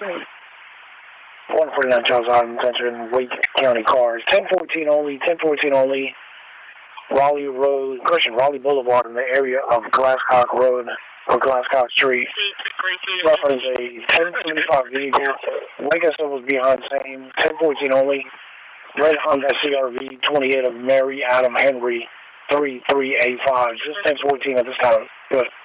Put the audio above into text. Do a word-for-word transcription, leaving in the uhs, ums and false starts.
one forty-nine Charles Island, entering Wake County cars. ten fourteen only, ten fourteen only. Raleigh Road, correction, Raleigh Boulevard in the area of Glasscock Road or Glasscock Street. Reference a ten seventy-five vehicle. Like I said, was behind same. ten fourteen only. Red Honda C R V twenty-eight of Mary Adam Henry three three eight five. Just ten fourteen at this time. Good.